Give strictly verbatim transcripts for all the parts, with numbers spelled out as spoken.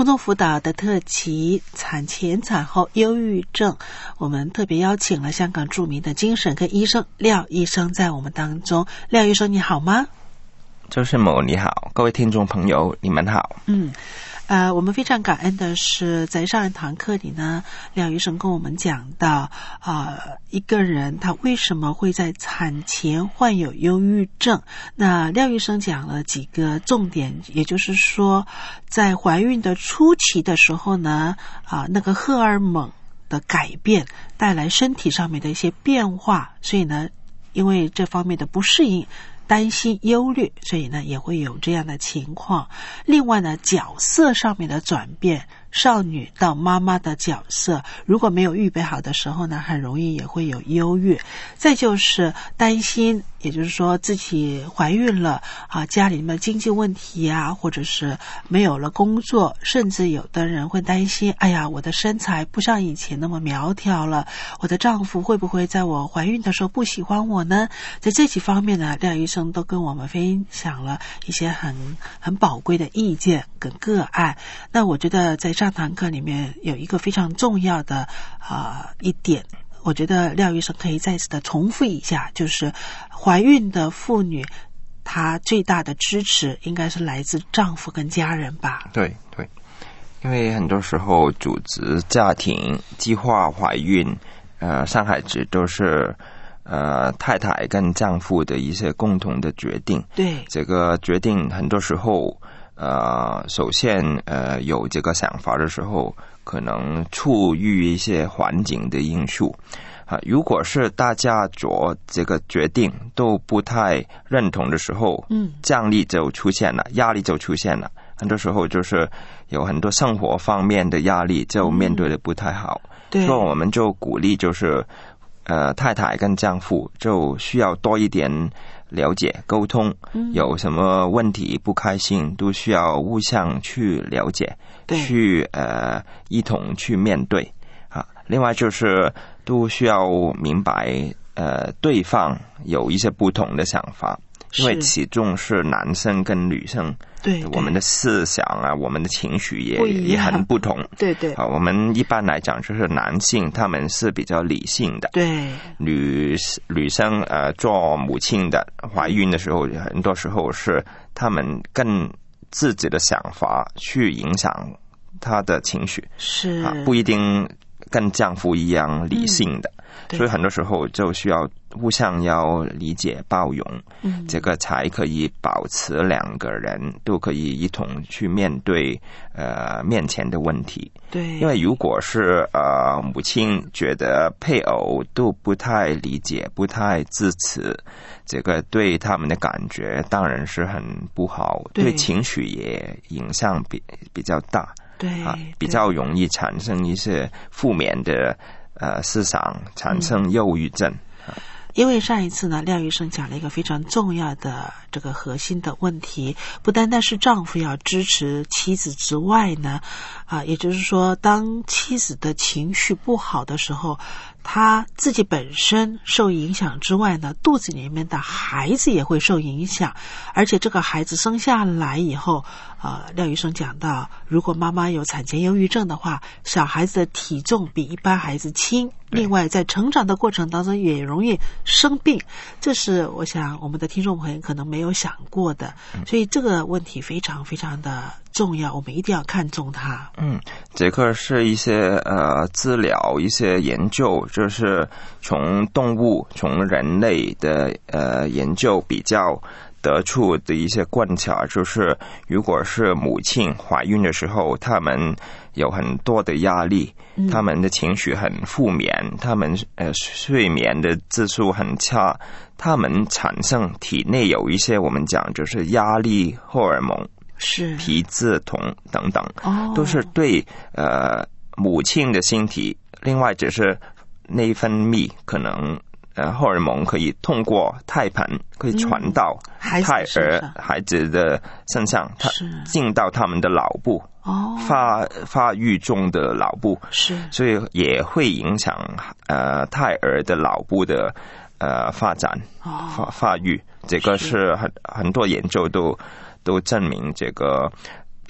空中辅导的特辑产前产后忧郁症，我们特别邀请了香港著名的精神科医生廖医生在我们当中。廖医生你好吗？ 周世某你好，各位听众朋友你们好。 嗯呃，我们非常感恩的是，在上一堂课里呢，廖医生跟我们讲到，呃，一个人他为什么会在产前患有忧郁症？那廖医生讲了几个重点，也就是说，在怀孕的初期的时候呢，啊、呃，那个荷尔蒙的改变带来身体上面的一些变化，所以呢，因为这方面的不适应。担心忧虑，所以呢也会有这样的情况。另外呢，角色上面的转变，少女到妈妈的角色如果没有预备好的时候呢，很容易也会有忧郁。再就是担心，也就是说自己怀孕了啊，家里面经济问题啊，或者是没有了工作，甚至有的人会担心，哎呀，我的身材不像以前那么苗条了，我的丈夫会不会在我怀孕的时候不喜欢我呢？在这几方面呢，廖医生都跟我们分享了一些很很宝贵的意见跟个案。那我觉得在上堂课里面有一个非常重要的啊、呃、一点，我觉得廖医生可以再次的重复一下，就是怀孕的妇女她最大的支持应该是来自丈夫跟家人吧？ 对对，因为很多时候组织家庭计划怀孕呃生孩子都是呃，太太跟丈夫的一些共同的决定。 对，这个决定很多时候，呃，首先呃有这个想法的时候，可能处于一些环境的因素。啊、呃，如果是大家做这个决定都不太认同的时候，嗯，张力就出现了，压力就出现了。很多时候就是有很多生活方面的压力，就面对的不太好。嗯、对，所以我们就鼓励就是。呃，太太跟丈夫就需要多一点了解沟通、嗯、有什么问题不开心都需要互相去了解，去呃一同去面对啊。另外就是都需要明白呃对方有一些不同的想法，因为始终是男生跟女生，对，我们的思想啊，我们的情绪也也很不同。对对啊，我们一般来讲就是男性他们是比较理性的，对，女女生呃做母亲的怀孕的时候，很多时候是他们更自己的想法去影响她的情绪，是啊，不一定跟丈夫一样理性的。嗯，所以很多时候就需要互相要理解包容，嗯，这个才可以保持两个人都可以一同去面对呃面前的问题。对，因为如果是呃母亲觉得配偶都不太理解不太支持，这个对他们的感觉当然是很不好， 对， 对情绪也影响比比较大，对啊，比较容易产生一些负面的呃，思想产生忧郁症。嗯， 因为上一次呢，廖医生讲了一个非常重要的这个核心的问题，不单单是丈夫要支持妻子之外呢，啊，也就是说，当妻子的情绪不好的时候，他自己本身受影响之外呢，肚子里面的孩子也会受影响，而且这个孩子生下来以后，呃，廖医生讲到，如果妈妈有产前忧郁症的话，小孩子的体重比一般孩子轻，另外在成长的过程当中也容易生病，这是我想我们的听众朋友可能没有想过的，所以这个问题非常非常的重要，我们一定要看重它。 嗯，这个是一些呃资料一些研究，就是从动物从人类的呃研究比较得出的一些观察，就是如果是母亲怀孕的时候，他们有很多的压力，嗯，他们的情绪很负面，他们呃睡眠的质素很差，他们产生体内有一些我们讲就是压力荷尔蒙，是皮质酮等等，哦，都是对呃母亲的身体，另外就是内分泌可能呃荷尔蒙可以通过胎盘可以传到胎儿，嗯，孩子的身上，它进到他们的脑部，哦，发发育中的脑部，是，所以也会影响呃胎儿的脑部的呃发展，哦，发发育，这个是很很多研究都都证明这个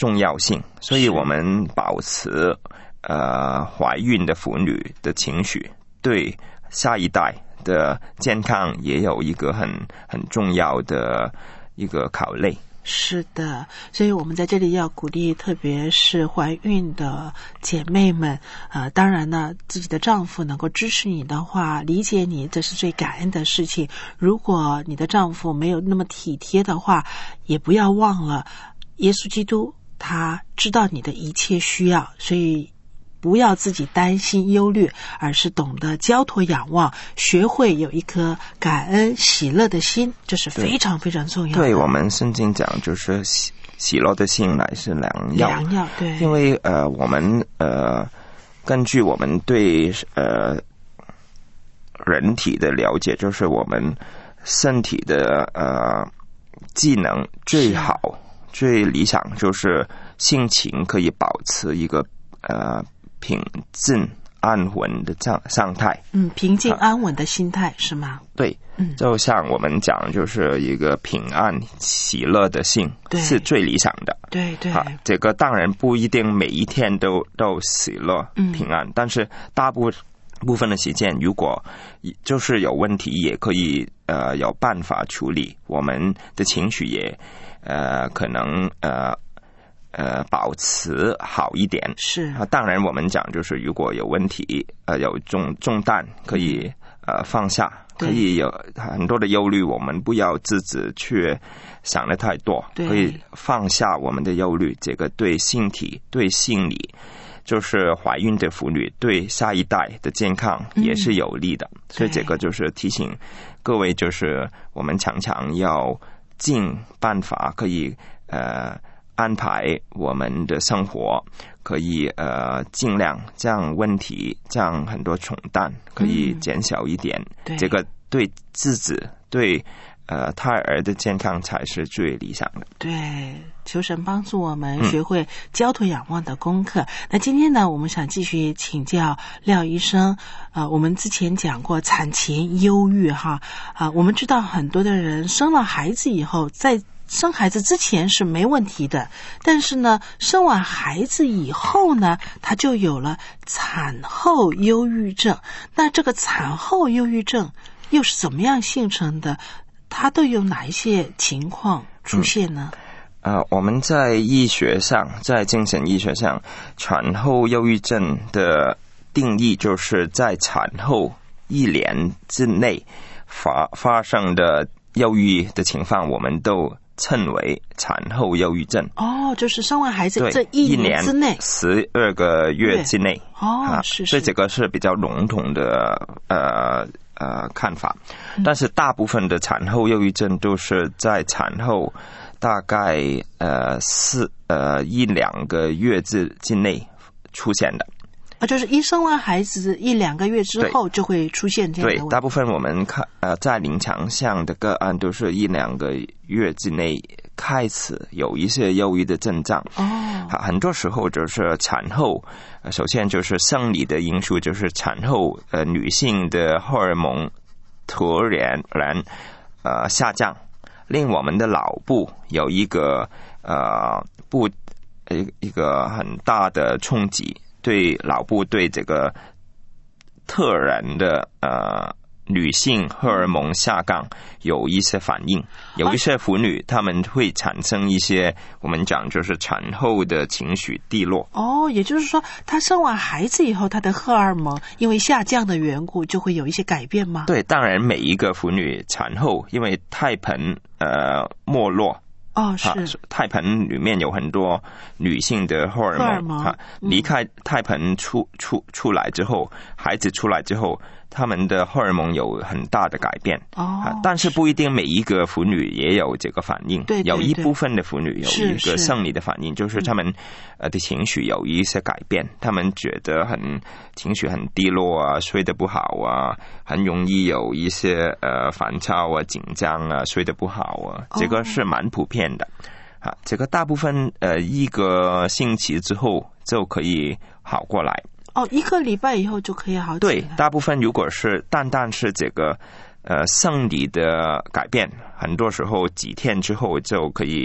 重要性，所以我们保持呃怀孕的妇女的情绪，对下一代的健康也有一个很很重要的一个考虑。 是的，所以我们在这里要鼓励，特别是怀孕的姐妹们，呃，当然呢，自己的丈夫能够支持你的话，理解你，这是最感恩的事情。如果你的丈夫没有那么体贴的话，也不要忘了，耶稣基督他知道你的一切需要，所以不要自己担心忧虑，而是懂得交托仰望，学会有一颗感恩喜乐的心，这是非常非常重要的。 对，我们圣经讲就是喜喜乐的心乃是良药， 良药，对， 因为呃我们呃根据我们对呃人体的了解，就是我们身体的呃技能最好最理想就是心情可以保持一个呃平静安稳的状状态， 嗯，平静安稳的心态、啊、是吗？ 对，嗯，就像我们讲，就是一个平安喜乐的心是最理想的。 对对、 啊，这个当然不一定每一天都都喜乐平安，嗯、但是大部部分的时间，如果就是有问题，也可以呃有办法处理，我们的情绪也呃可能呃。呃，保持好一点是啊。当然，我们讲就是如果有问题，呃，有重重担可以、嗯、呃放下，可以有很多的忧虑，我们不要自己去想的太多，可以放下我们的忧虑。这个对身体、对心理，就是怀孕的妇女对下一代的健康也是有利的。嗯、所以这个就是提醒各位，就是我们常常要尽办法可以呃。安排我们的生活，可以呃尽量将问题、将很多重担可以减小一点。嗯、这个对自己、对呃胎儿的健康才是最理想的。 对，求神帮助我们学会交托仰望的功课。嗯、那今天呢，我们想继续请教廖医生。呃，我们之前讲过产前忧郁哈，啊、呃，我们知道很多的人生了孩子以后，在生孩子之前是没问题的，但是呢，生完孩子以后呢，他就有了产后忧郁症。那这个产后忧郁症又是怎么样形成的？它都有哪一些情况出现呢？ 嗯、呃，我们在医学上，在精神医学上，产后忧郁症的定义就是在产后一年之内发发生的忧郁的情况，我们都称为产后忧郁症。 哦，就是生完孩子这一年之内， 十二个月之内。 哦，啊、是是。 所以这个是比较笼统的呃呃看法，嗯、但是大部分的产后忧郁症都是在产后大概呃四呃一两个月之之内出现的。 啊，就是一生完孩子一两个月之后就会出现这样的问题。 对，大部分我们看呃在临床上的个案都是一两个月之内开始有一些忧郁的症状。 哦， 很多时候就是产后，呃、首先就是生理的因素，就是产后呃女性的荷尔蒙突然然呃下降，令我们的脑部有一个呃不一一个很大的冲击。对脑部对这个特然的呃女性荷尔蒙下降有一些反应，有一些妇女她们会产生一些我们讲就是产后的情绪低落。 哦，也就是说她生完孩子以后，她的荷尔蒙因为下降的缘故就会有一些改变吗？ 对，当然每一个妇女产后因为胎盘呃没落。 哦，是、啊、 胎盘里面有很多女性的荷尔蒙， 荷尔蒙啊，离开胎盘出出出来之后，孩子出来之后，他们的荷尔蒙有很大的改变。 哦， 啊、但是不一定每一个妇女也有这个反应。 对，对，对， 有一部分的妇女有一个生理的反应，就是他们呃的情绪有一些改变，他们觉得很情绪很低落啊，睡得不好啊，很容易有一些呃烦躁啊、紧张啊，睡得不好啊，这个是蛮普遍的。哦、啊，这个大部分呃一个星期之后就可以好过来。 哦，一个礼拜以后就可以好起来。 对，大部分如果是单单是这个呃生理的改变，很多时候几天之后就可以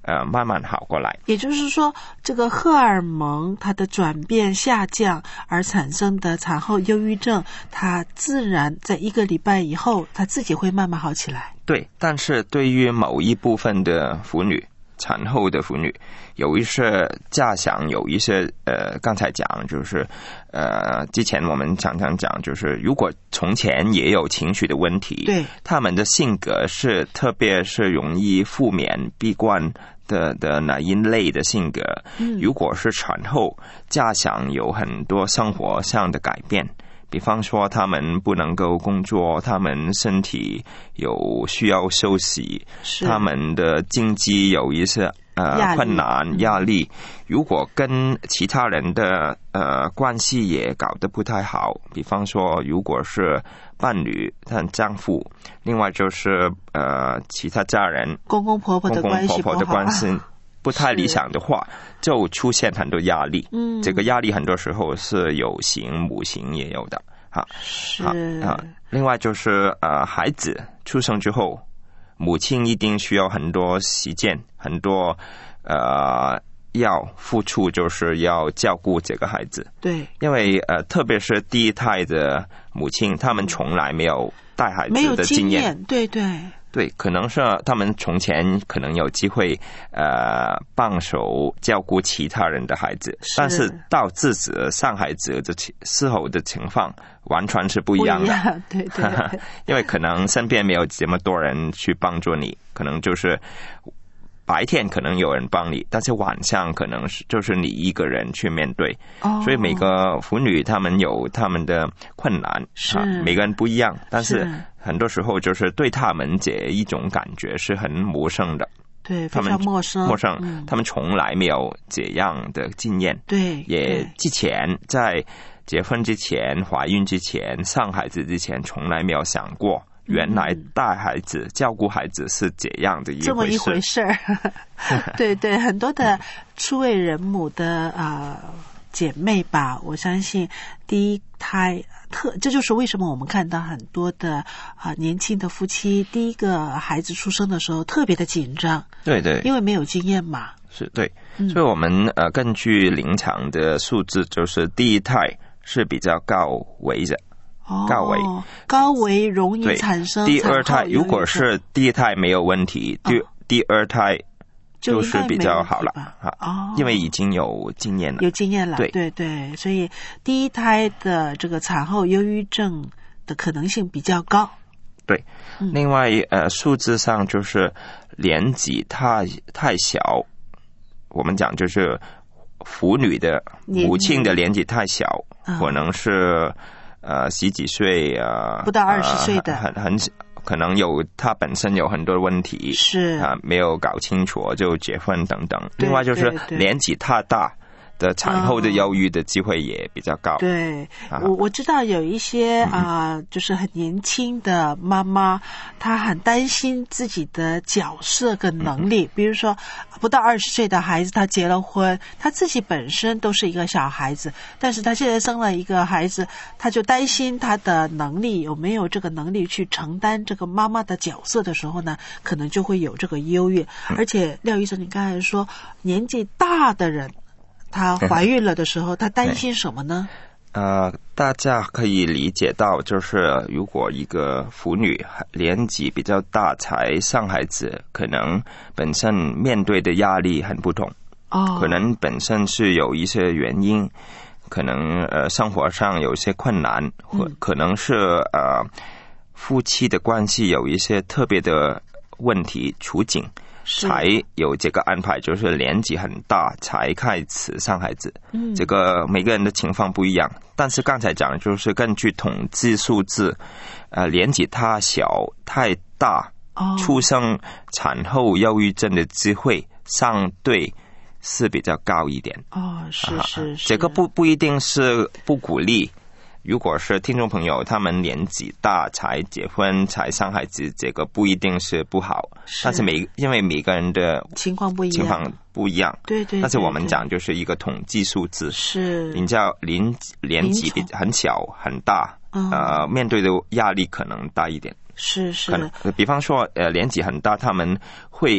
呃慢慢好过来。 也就是说，这个荷尔蒙它的转变下降而产生的产后忧郁症，它自然在一个礼拜以后，它自己会慢慢好起来。 对，但是对于某一部分的妇女，产后的妇女，有一些假想，有一些呃，刚才讲就是呃，之前我们常常讲，就是如果从前也有情绪的问题， 对， 他们的性格是特别是容易负面、闭关的的哪一类的性格， 嗯， 如果是产后假想有很多生活上的改变。比方说他们不能够工作，他们身体有需要休息，他们的经济有一些呃困难压力，如果跟其他人的呃关系也搞得不太好，比方说如果是伴侣和丈夫，另外就是呃其他家人公公婆婆的关系公公婆婆的关系不太理想的话，就出现很多压力。嗯，这个压力很多时候是有形无形也有的。哈， 是啊。另外就是呃，孩子出生之后，母亲一定需要很多时间，很多呃要付出，就是要照顾这个孩子。 对， 因为呃，特别是第一胎的母亲，他们从来没有带孩子的经验， 没有经验，对对。 对，可能是他们从前可能有机会呃帮手照顾其他人的孩子，是，但是到自己上孩子的时候的情况完全是不一样的。 不一样，对对。 因为可能身边没有这么多人去帮助你，可能就是白天可能有人帮你，但是晚上可能是就是你一个人去面对。哦，所以每个妇女她们有她们的困难， 是， 啊，每个人不一样，但是很多时候就是对他们这一种感觉是很陌生的。 对，非常陌生， 陌生，嗯，他们从来没有这样的经验。 对， 也之前在结婚之前、怀孕之前、生孩子之前，从来没有想过。原来带孩子、嗯、照顾孩子是这样的一回事， 这么一回事儿。对对，很多的初为人母的啊、呃、姐妹吧，我相信第一胎特，这就是为什么我们看到很多的啊、呃、年轻的夫妻，第一个孩子出生的时候特别的紧张。 对对， 因为没有经验嘛。 是对，所以我们呃根据临床的数字，就是第一胎是比较高危的。 哦， 高危高危容易产生第二胎，如果是第一胎没有问题，第、哦、第二胎就是比较好了哦， 因为已经有经验了， 有经验了， 对对对，所以第一胎的这个产后忧郁症的可能性比较高。 对，嗯、另外呃，数字上就是年纪太太小，我们讲就是妇女的母亲的年纪太小，嗯、可能是。呃，十几岁啊、呃， 不到二十岁的， 呃、很很可能有他本身有很多问题， 是啊、呃，没有搞清楚就结婚等等。另外就是年纪太大的产后的忧郁的机会也比较高。 对，啊、我我知道有一些啊、呃，就是很年轻的妈妈，她很担心自己的角色跟能力，嗯、比如说不到二十岁的孩子，她结了婚，她自己本身都是一个小孩子，但是她现在生了一个孩子，她就担心她的能力有没有这个能力去承担这个妈妈的角色的时候呢，可能就会有这个忧郁。嗯、而且廖医生，你刚才说年纪大的人。她怀孕了的时候，她担心什么呢？ 呃，大家可以理解到，就是如果一个妇女年纪比较大才生孩子，可能本身面对的压力很不同。哦，可能本身是有一些原因，可能呃生活上有一些困难，或可能是呃夫妻的关系有一些特别的问题处境。才有这个安排，就是年纪很大才开始生孩子。嗯，这个每个人的情况不一样，但是刚才讲就是根据统计数字，呃，年纪太小太大，哦、出生产后忧郁症的机会相对是比较高一点。 哦，是是是， 这个不不一定是不鼓励。如果是听众朋友他们年纪大才结婚才生孩子，这个不一定是不好，是但是每因为每个人的情况不一样， 情况不一样， 对 对, 对。 但是我们讲就是一个统计数字， 是人家年年纪比很小很大，嗯、呃，面对的压力可能大一点， 是是。 可能比方说呃年纪很大，他们会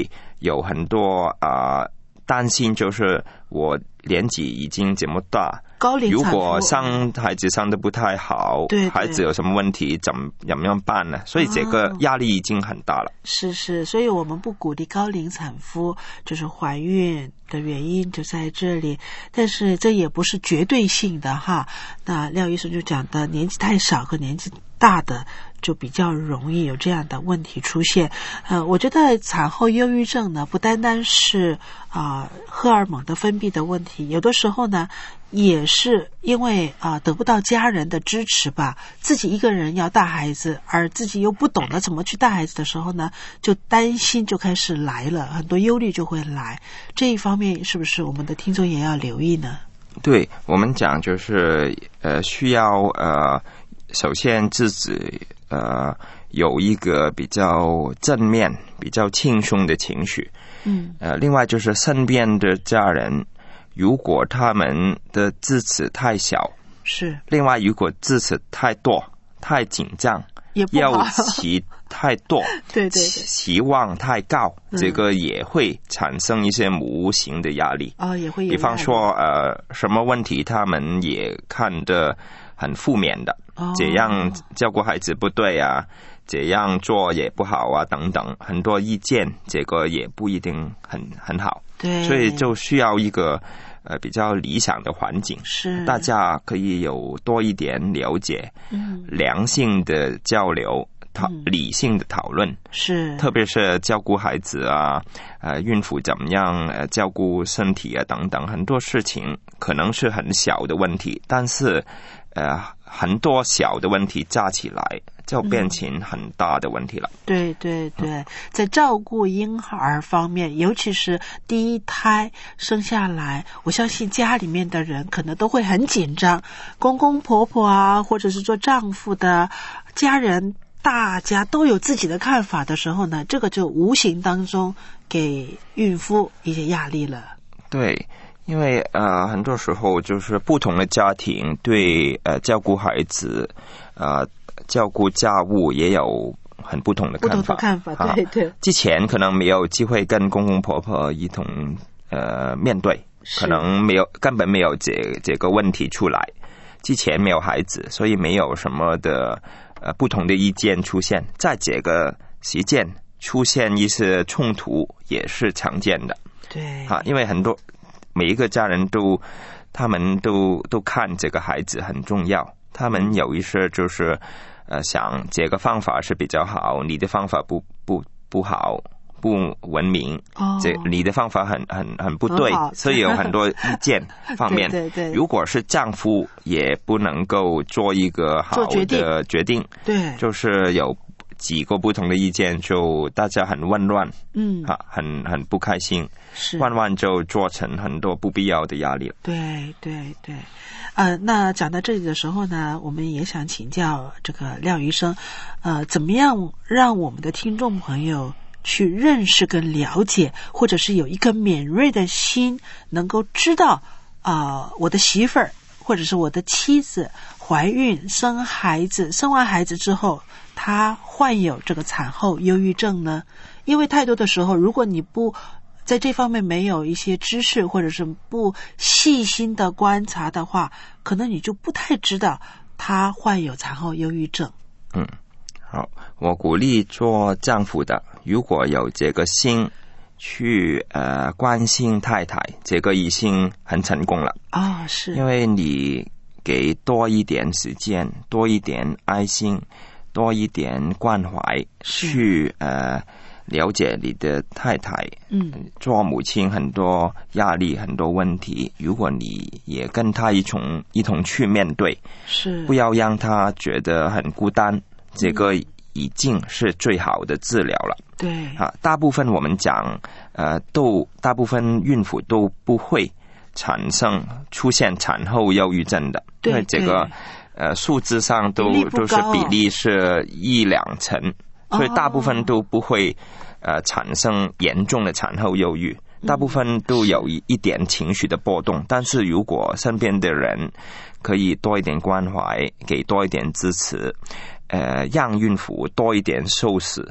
有很多啊、呃、担心，就是我年纪已经这么大， 高龄产妇， 如果生孩子生得不太好， 对对孩子有什么问题怎么怎么样办呢？所以这个压力已经很大了。 哦、是是，所以我们不鼓励高龄产妇，就是怀孕的原因就在这里，但是这也不是绝对性的哈。那廖医生就讲的，年纪太少和年纪大的就比较容易有这样的问题出现。呃，我觉得产后忧郁症呢，不单单是啊、呃、荷尔蒙的分泌的问题，有的时候呢也是因为啊、呃、得不到家人的支持吧，自己一个人要带孩子，而自己又不懂得怎么去带孩子的时候呢，就担心就开始来了，很多忧虑就会来。这一方面是不是我们的听众也要留意呢？ 对，我们讲就是呃需要呃首先自己呃有一个比较正面、比较轻松的情绪， 嗯， 呃，另外就是身边的家人，如果他们的支持太小， 是， 另外如果支持太多、太紧张， 也不好， 要期太多， 对对对， 期望太高， 嗯、 这个也会产生一些无形的压力。 哦，也会有压力。 比方说，呃，什么问题他们也看得很负面的， 哦、 这样照顾孩子不对啊，这样做也不好啊，等等，很多意见，这个也不一定很很好。 对， 所以就需要一个呃比较理想的环境， 是大家可以有多一点了解， 嗯， 良性的交流。讨理性的讨论， 是特别是照顾孩子啊，呃，孕妇怎么样，呃，照顾身体啊等等，很多事情可能是很小的问题，但是呃，很多小的问题加起来就变成很大的问题了。 嗯、对对对，在照顾婴儿方面，尤其是第一胎生下来，我相信家里面的人可能都会很紧张，公公婆婆啊，或者是做丈夫的家人。大家都有自己的看法的时候呢，这个就无形当中给孕妇一些压力了。 对，因为呃很多时候就是不同的家庭对呃照顾孩子呃照顾家务也有很不同的看法。 不同的看法，对对。 之前可能没有机会跟公公婆婆一同呃面对，可能没有根本没有这这个问题出来。之前没有孩子，所以没有什么的。呃，不同的意见出现，在这个时间出现一些冲突也是常见的。 对， 啊，因为很多每一个家人都，他们都都看这个孩子很重要，他们有一些就是呃想这个方法是比较好，你的方法不不不好。不文明， 哦， 这你的方法很很很不对，所以有很多意见方面。 对对对， 如果是丈夫，也不能够做一个好的决定。 对， 就是有几个不同的意见，就大家很混乱， 嗯， 啊，很很不开心， 是， 慢慢就做成很多不必要的压力。 对对对。呃，那讲到这里的时候呢，我们也想请教这个廖医生，呃，怎么样让我们的听众朋友去认识跟了解，或者是有一颗敏锐的心，能够知道啊、呃，我的媳妇儿或者是我的妻子怀孕生孩子，生完孩子之后，她患有这个产后忧郁症呢？因为太多的时候，如果你不在这方面没有一些知识，或者是不细心的观察的话，可能你就不太知道她患有产后忧郁症。 嗯，好，我鼓励做丈夫的，如果有这个心去呃关心太太，这个已经很成功了啊、哦！是， 因为你给多一点时间，多一点爱心，多一点关怀，去呃了解你的太太。 嗯， 做母亲很多压力，很多问题，如果你也跟她一同一同去面对， 是， 不要让她觉得很孤单。这个已经是最好的治疗了。 对啊，大部分我们讲，呃，都大部分孕妇都不会产生出现产后忧郁症的，因为这个呃数字上都都是比例是一两成， 哦、 所以大部分都不会呃产生严重的产后忧郁。大部分都有一一点情绪的波动，但是如果身边的人可以多一点关怀，给多一点支持，呃，让孕妇多一点收拾，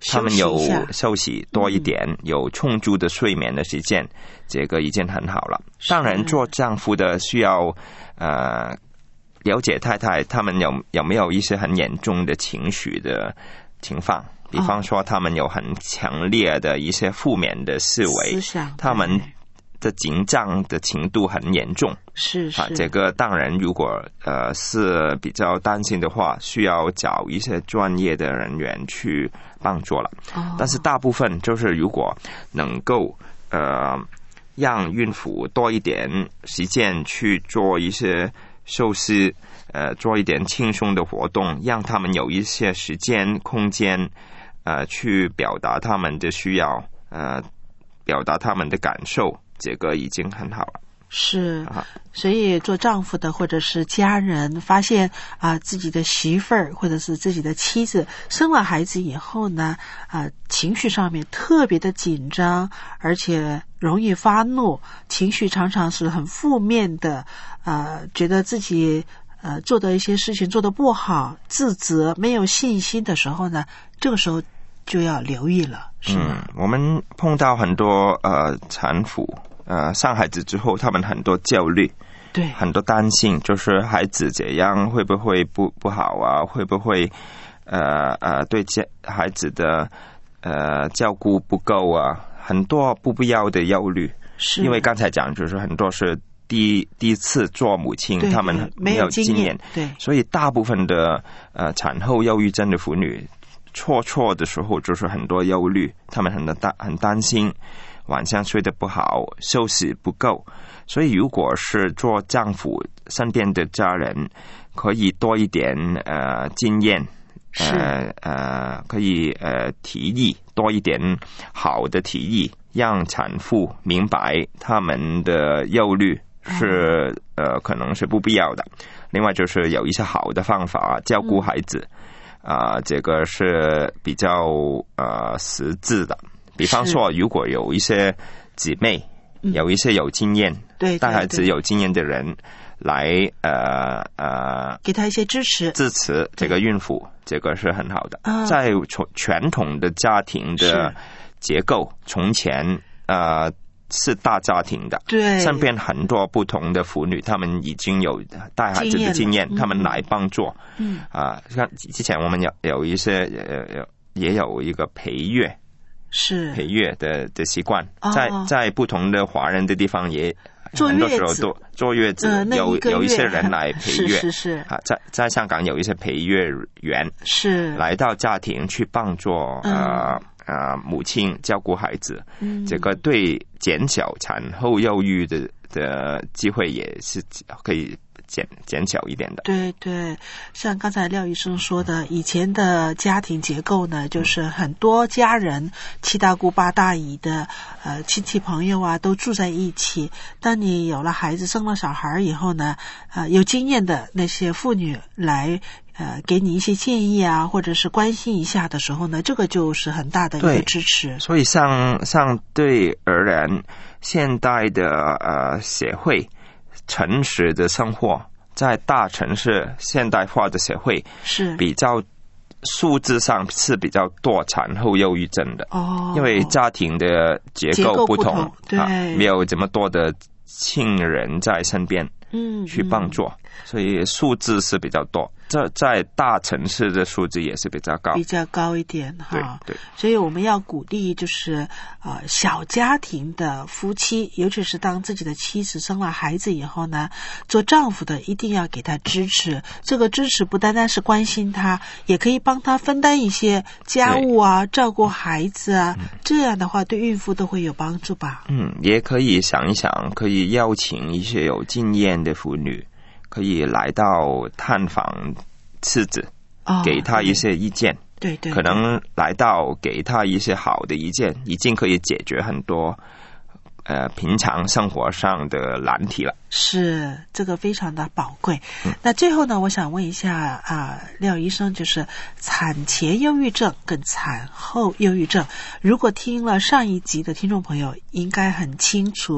他们有休息多一点、嗯、有充足的睡眠的时间，这个已经很好了。当然做丈夫的需要呃了解太太他们有有没有一些很严重的情绪的情况，比方说他们有很强烈的一些负面的思维，思想他们的紧张的程度很严重， 是是、啊、 这个当然如果呃是比较担心的话，需要找一些专业的人员去帮助了、哦、但是大部分就是如果能够呃让孕妇多一点时间去做一些休息，呃做一点轻松的活动，让他们有一些时间空间呃去表达他们的需要，呃表达他们的感受，这个已经很好了。 是，所以做丈夫的或者是家人发现啊、呃、自己的媳妇儿或者是自己的妻子生了孩子以后呢啊、呃、情绪上面特别的紧张，而且容易发怒，情绪常常是很负面的，呃觉得自己呃做的一些事情做得不好，自责没有信心的时候呢，这个时候就要留意了，是吗？ 嗯，我们碰到很多呃产妇呃生孩子之后，他们很多焦虑， 对， 很多担心，就是孩子怎样会不会不不好啊，会不会呃呃对孩子的呃照顾不够啊，很多不必要的忧虑。是，因为刚才讲就是很多是第一第一次做母亲， 对对， 他们没有经验， 经验对， 所以大部分的呃产后忧郁症的妇女错错的时候就是很多忧虑，他们很担很担心晚上睡得不好，休息不够。所以如果是做丈夫身边的家人可以多一点呃经验，呃呃可以呃提议多一点好的提议，让产妇明白他们的忧虑是、嗯、呃可能是不必要的。另外就是有一些好的方法照顾孩子，啊、嗯呃，这个是比较呃实质的。比方说，如果有一些姊妹，有一些有经验，对带孩子有经验的人来呃呃给他一些支持， 支持这个孕妇，这个是很好的。在传统的家庭的结构，从前呃是大家庭的，对，身边很多不同的妇女，她们已经有带孩子的经验，她们来帮助。嗯啊，像、呃、之前我们有有一些呃也有一个陪月。 是陪月的的习惯，在在不同的华人的地方也很多时候都坐月子，呃、有有一些人来陪月， 是是是啊，在在香港有一些陪月员是来到家庭去帮助呃呃母亲照顾孩子，嗯，这个对减小产后忧郁的的机会也是可以减减小一点的。 对对，像刚才廖医生说的，以前的家庭结构呢，就是很多家人，七大姑八大姨的呃亲戚朋友啊都住在一起。当你有了孩子生了小孩以后呢，呃有经验的那些妇女来呃给你一些建议啊，或者是关心一下的时候呢，这个就是很大的一个支持。 所以像像对而言，现代的呃社会城市的生活，在大城市现代化的社会是比较数字上是比较多产后忧郁症的哦，因为家庭的结构不同， 不同对、 啊，没有这么多的亲人在身边，嗯，去帮助，嗯、所以数字是比较多。这在大城市的数字也是比较高， 比较高一点哈。 对对， 所以我们要鼓励，就是呃小家庭的夫妻，尤其是当自己的妻子生了孩子以后呢，做丈夫的一定要给他支持。这个支持不单单是关心他，也可以帮他分担一些家务啊，照顾孩子啊，嗯、这样的话对孕妇都会有帮助吧。 嗯，也可以想一想，可以邀请一些有经验的妇女。可以来到探访妻子，哦、给他一些意见， 对 对, 对， 可能来到给他一些好的意见，已经可以解决很多呃平常生活上的难题了。 是，这个非常的宝贵。嗯、那最后呢，我想问一下啊、呃，廖医生，就是产前忧郁症跟产后忧郁症，如果听了上一集的听众朋友，应该很清楚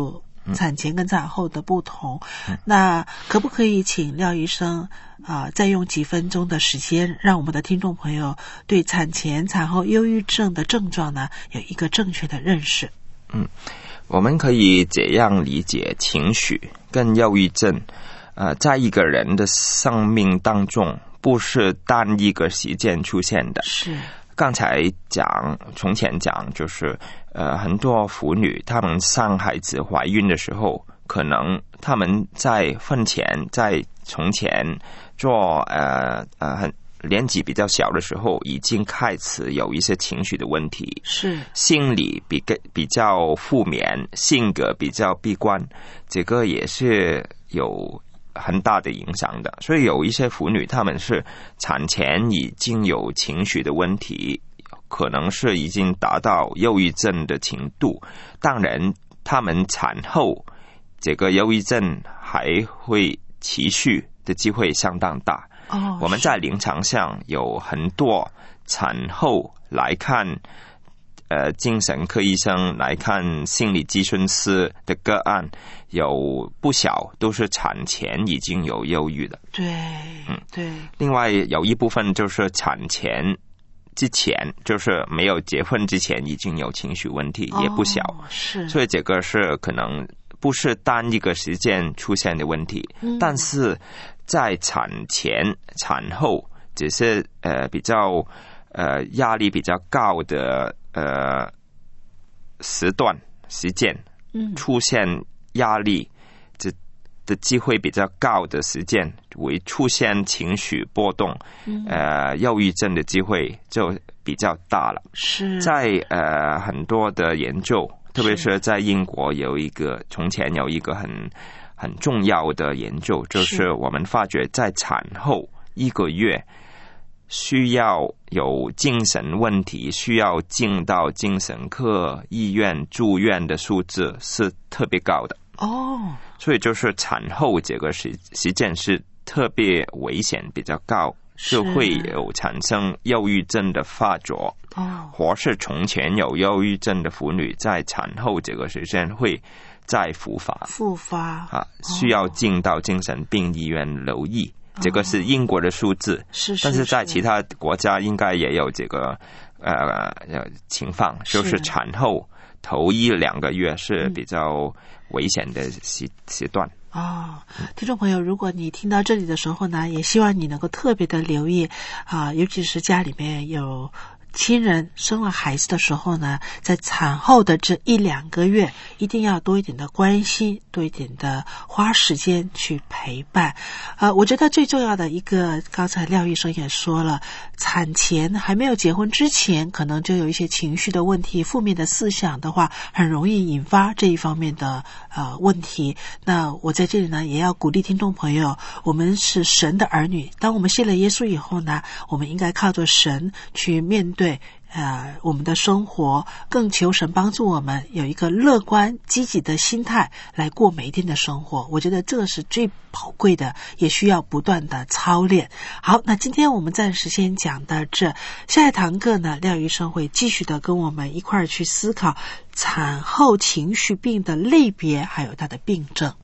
产前跟产后的不同。嗯、那可不可以请廖医生啊、呃，再用几分钟的时间，让我们的听众朋友对产前、产后忧郁症的症状呢有一个正确的认识？ 嗯，我们可以这样理解情绪跟忧郁症，呃，在一个人的生命当中，不是单一个时间出现的。 是。 刚才讲，从前讲，就是呃，很多妇女她们生孩子怀孕的时候，可能她们在婚前，在从前做呃呃很年纪比较小的时候，已经开始有一些情绪的问题， 是心理比比较负面，性格比较闭关，这个也是有很大的影响的。所以有一些妇女她们是产前已经有情绪的问题，可能是已经达到忧郁症的程度，当然她们产后这个忧郁症还会持续的机会相当大。 哦， 我们在临床上有很多产后来看呃，精神科医生来看心理咨询师的个案，有不少都是产前已经有忧郁的。 对，嗯，对。 另外有一部分就是产前之前，就是没有结婚之前已经有情绪问题，也不小。 哦，是。 所以这个是可能不是单一个时间出现的问题，嗯、但是在产前、产后只是呃比较呃压力比较高的。呃，时段时间，嗯，出现压力这的机会比较高的时间，会出现情绪波动，嗯、呃，忧郁症的机会就比较大了。 是在呃很多的研究，特别是在英国有一个，从前有一个很很重要的研究，就是我们发觉在产后一个月。需要有精神问题，需要进到精神科医院住院的数字是特别高的哦， 所以就是产后这个时时间是特别危险比较高，是会有产生忧郁症的发作哦，或是从前有忧郁症的妇女在产后这个时间会再复发复发啊，需要进到精神病医院留意。这个是英国的数字， 哦、是是， 但是在其他国家应该也有这个呃情况，就是产后头一两个月是比较危险的时、嗯、时段。 哦，听众朋友，如果你听到这里的时候呢，也希望你能够特别的留意啊、呃，尤其是家里面有亲人生了孩子的时候呢，在产后的这一两个月，一定要多一点的关心，多一点的花时间去陪伴。呃，我觉得最重要的一个，刚才廖医生也说了，产前还没有结婚之前，可能就有一些情绪的问题，负面的思想的话，很容易引发这一方面的呃问题。那我在这里呢，也要鼓励听众朋友，我们是神的儿女，当我们信了耶稣以后呢，我们应该靠着神去面对。对，呃，我们的生活，更求神帮助我们有一个乐观积极的心态来过每一天的生活。我觉得这个是最宝贵的，也需要不断的操练。好，那今天我们暂时先讲到这，下一堂课呢，廖医生会继续的跟我们一块儿去思考产后情绪病的类别，还有它的病症。